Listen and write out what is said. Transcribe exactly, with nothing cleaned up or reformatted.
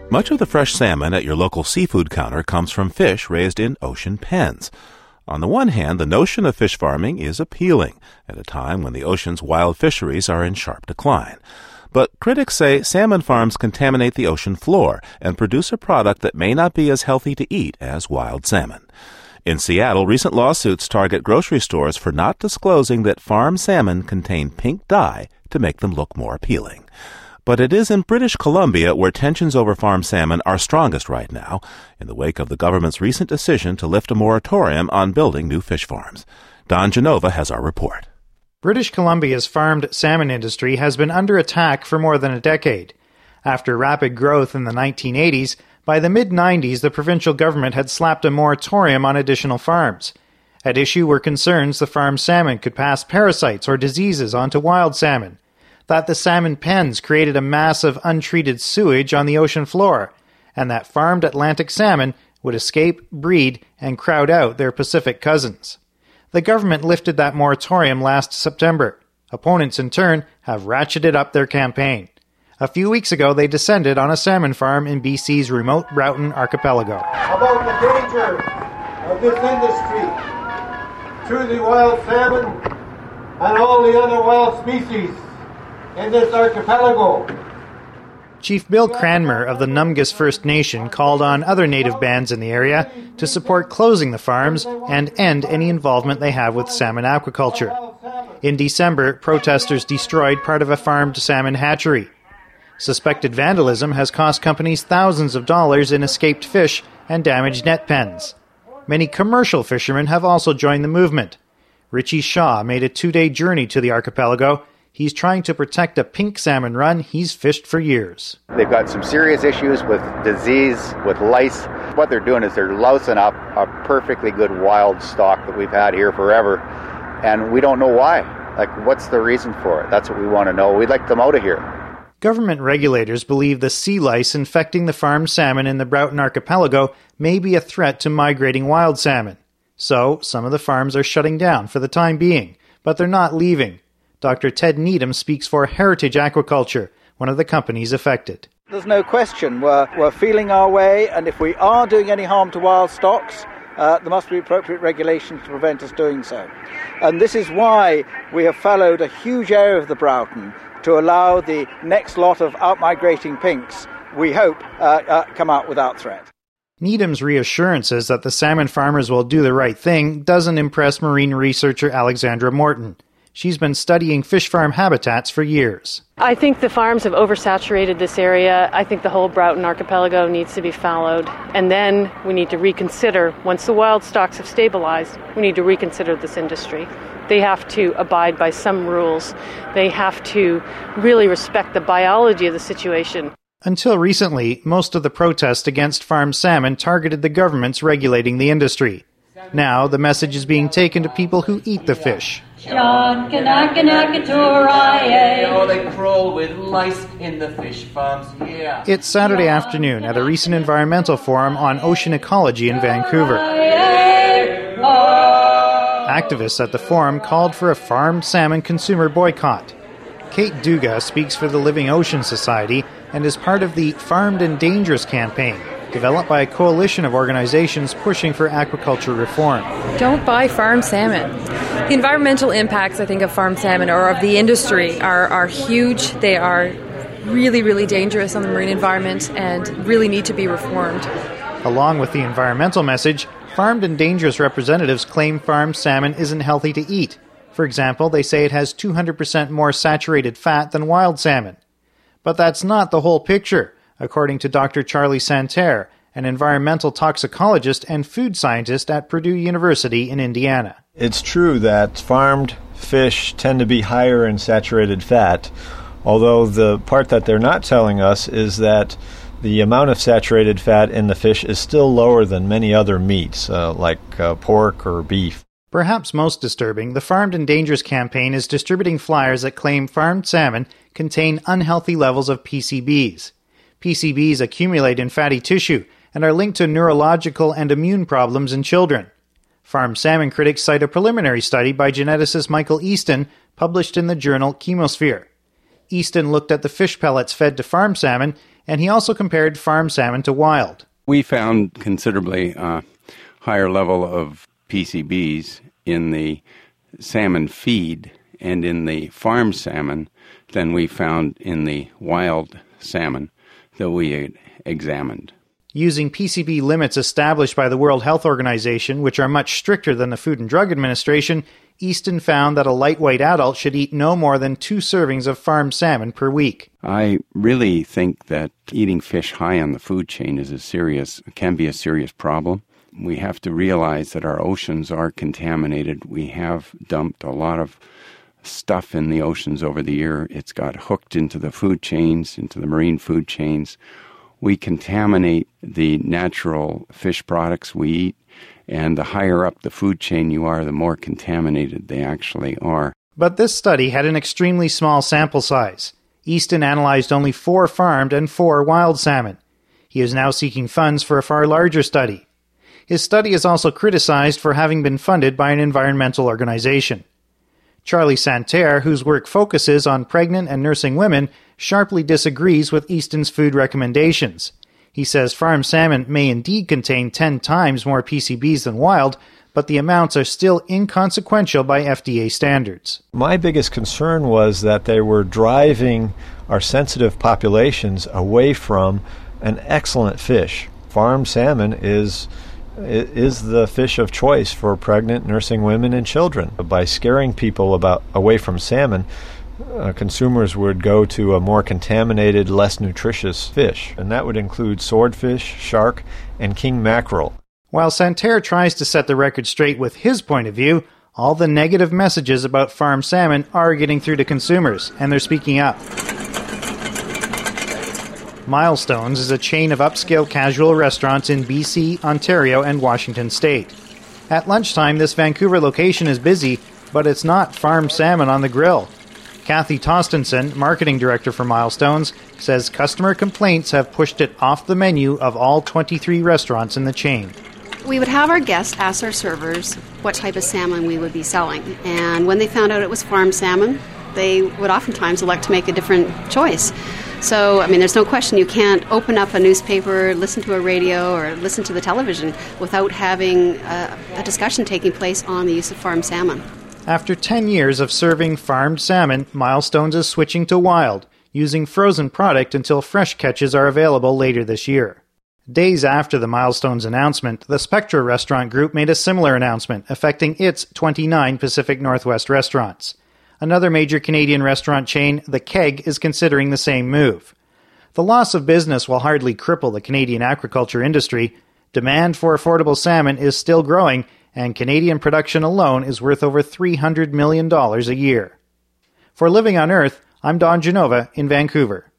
Much of the fresh salmon at your local seafood counter comes from fish raised in ocean pens. On the one hand, the notion of fish farming is appealing at a time when the ocean's wild fisheries are in sharp decline. But critics say salmon farms contaminate the ocean floor and produce a product that may not be as healthy to eat as wild salmon. In Seattle, recent lawsuits target grocery stores for not disclosing that farm salmon contain pink dye to make them look more appealing. But it is in British Columbia where tensions over farm salmon are strongest right now, in the wake of the government's recent decision to lift a moratorium on building new fish farms. Don Genova has our report. British Columbia's farmed salmon industry has been under attack for more than a decade. After rapid growth in the nineteen eighties, by the mid nineties the provincial government had slapped a moratorium on additional farms. At issue were concerns the farmed salmon could pass parasites or diseases onto wild salmon, that the salmon pens created a mass of untreated sewage on the ocean floor, and that farmed Atlantic salmon would escape, breed, and crowd out their Pacific cousins. The government lifted that moratorium last September. Opponents, in turn, have ratcheted up their campaign. A few weeks ago, they descended on a salmon farm in B C's remote Broughton archipelago. About the danger of this industry to the wild salmon and all the other wild species in this archipelago. Chief Bill Cranmer of the Numgus First Nation called on other native bands in the area to support closing the farms and end any involvement they have with salmon aquaculture. In December, protesters destroyed part of a farmed salmon hatchery. Suspected vandalism has cost companies thousands of dollars in escaped fish and damaged net pens. Many commercial fishermen have also joined the movement. Richie Shaw made a two-day journey to the archipelago. He's trying to protect a pink salmon run he's fished for years. They've got some serious issues with disease, with lice. What they're doing is they're lousing up a perfectly good wild stock that we've had here forever, and we don't know why. Like, what's the reason for it? That's what we want to know. We'd like them out of here. Government regulators believe the sea lice infecting the farmed salmon in the Broughton archipelago may be a threat to migrating wild salmon. So, some of the farms are shutting down for the time being, but they're not leaving. Doctor Ted Needham speaks for Heritage Aquaculture, one of the companies affected. There's no question. We're, we're feeling our way, and if we are doing any harm to wild stocks, uh, there must be appropriate regulations to prevent us doing so. And this is why we have followed a huge area of the Broughton to allow the next lot of outmigrating pinks, we hope, uh, uh, come out without threat. Needham's reassurances that the salmon farmers will do the right thing doesn't impress marine researcher Alexandra Morton. She's been studying fish farm habitats for years. I think the farms have oversaturated this area. I think the whole Broughton archipelago needs to be fallowed. And then we need to reconsider, once the wild stocks have stabilized, we need to reconsider this industry. They have to abide by some rules. They have to really respect the biology of the situation. Until recently, most of the protests against farmed salmon targeted the governments regulating the industry. Now, the message is being taken to people who eat the fish. Oh, they crawl with lice in the fish farms, yeah. It's Saturday afternoon at a recent environmental forum on ocean ecology in Vancouver. Activists at the forum called for a farmed salmon consumer boycott. Kate Duga speaks for the Living Ocean Society and is part of the Farmed and Dangerous campaign, developed by a coalition of organizations pushing for aquaculture reform. Don't buy farmed salmon. The environmental impacts, I think, of farmed salmon or of the industry are, are huge. They are really, really dangerous on the marine environment and really need to be reformed. Along with the environmental message, Farmed and Dangerous representatives claim farmed salmon isn't healthy to eat. For example, they say it has two hundred percent more saturated fat than wild salmon. But that's not the whole picture, according to Doctor Charlie Santerre, an environmental toxicologist and food scientist at Purdue University in Indiana. It's true that farmed fish tend to be higher in saturated fat, although the part that they're not telling us is that the amount of saturated fat in the fish is still lower than many other meats, uh, like uh, pork or beef. Perhaps most disturbing, the Farmed and Dangerous campaign is distributing flyers that claim farmed salmon contain unhealthy levels of P C Bs. P C Bs accumulate in fatty tissue and are linked to neurological and immune problems in children. Farmed salmon critics cite a preliminary study by geneticist Michael Easton published in the journal Chemosphere. Easton looked at the fish pellets fed to farmed salmon and he also compared farm salmon to wild. We found considerably uh, higher level of P C Bs in the salmon feed and in the farm salmon than we found in the wild salmon that we had examined. Using P C B limits established by the World Health Organization, which are much stricter than the Food and Drug Administration, Easton found that a lightweight adult should eat no more than two servings of farmed salmon per week. I really think that eating fish high on the food chain is a serious, can be a serious problem. We have to realize that our oceans are contaminated. We have dumped a lot of stuff in the oceans over the year. It's got hooked into the food chains, into the marine food chains. We contaminate the natural fish products we eat, and the higher up the food chain you are, the more contaminated they actually are. But this study had an extremely small sample size. Easton analyzed only four farmed and four wild salmon. He is now seeking funds for a far larger study. His study is also criticized for having been funded by an environmental organization. Charlie Santerre, whose work focuses on pregnant and nursing women, sharply disagrees with Easton's food recommendations. He says farmed salmon may indeed contain ten times more P C Bs than wild, but the amounts are still inconsequential by F D A standards. My biggest concern was that they were driving our sensitive populations away from an excellent fish. Farmed salmon is is the fish of choice for pregnant, nursing women and children. By scaring people about away from salmon, uh, consumers would go to a more contaminated, less nutritious fish, and that would include swordfish, shark, and king mackerel. While Santerre tries to set the record straight with his point of view, all the negative messages about farmed salmon are getting through to consumers, and they're speaking up. Milestones is a chain of upscale casual restaurants in B C, Ontario, and Washington State. At lunchtime, this Vancouver location is busy, but it's not farmed salmon on the grill. Kathy Tostenson, marketing director for Milestones, says customer complaints have pushed it off the menu of all twenty-three restaurants in the chain. We would have our guests ask our servers what type of salmon we would be selling, and when they found out it was farmed salmon, they would oftentimes elect to make a different choice. So, I mean, there's no question you can't open up a newspaper, listen to a radio, or listen to the television without having a, a discussion taking place on the use of farmed salmon. After ten years of serving farmed salmon, Milestones is switching to wild, using frozen product until fresh catches are available later this year. Days after the Milestones announcement, the Spectra Restaurant Group made a similar announcement affecting its twenty-nine Pacific Northwest restaurants. Another major Canadian restaurant chain, The Keg, is considering the same move. The loss of business will hardly cripple the Canadian aquaculture industry. Demand for affordable salmon is still growing, and Canadian production alone is worth over three hundred million dollars a year. For Living on Earth, I'm Don Genova in Vancouver.